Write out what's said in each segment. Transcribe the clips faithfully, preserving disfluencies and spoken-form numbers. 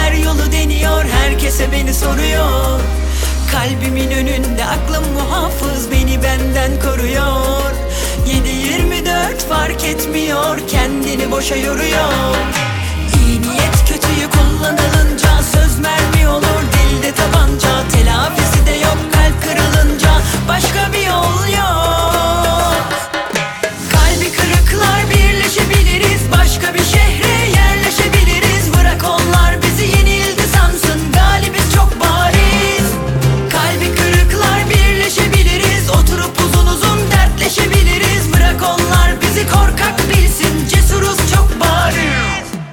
her yolu deniyor, herkese beni soruyor. Kalbimin önünde aklım muhafız, beni benden koruyor. Yedi yirmi dört fark etmiyor, kendini boşa yoruyor. İyi niyet kötüyü kullanılınca söz mermi olur, dilde tabanca. Telafisi de yok kalp kırılınca, başka bir yol yok. Kalbi kırıklar birleşebiliriz, başka bir şehre yerleşebiliriz. Bırak onlar bizi yenildi sansın, galibiz çok bariz. Kalbi kırıklar birleşebiliriz, oturup uzun uzun dertleşebiliriz. Bırak onlar bizi korkak bilsin, cesuruz çok bariz.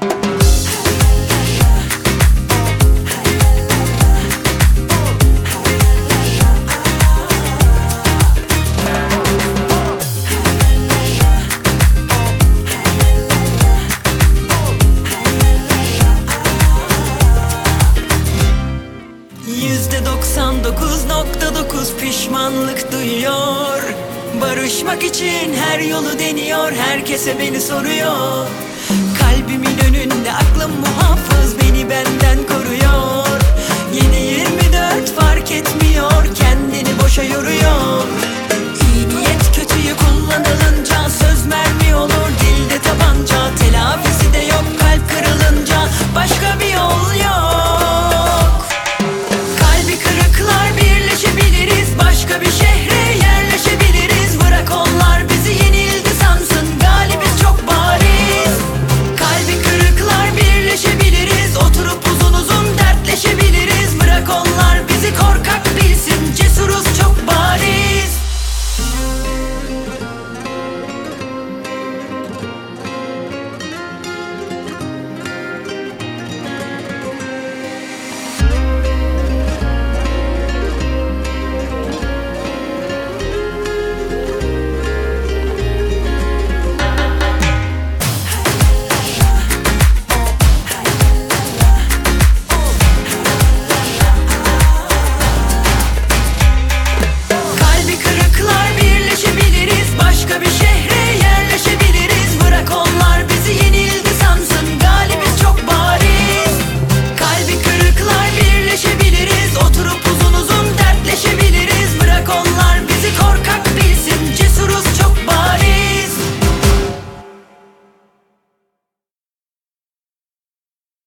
Yüzde doksan dokuz nokta dokuz pişmanlık duyuyor. Barışmak için her yolu deniyor, herkese beni soruyor. Kalbimin önünde aklım muhafız, beni benden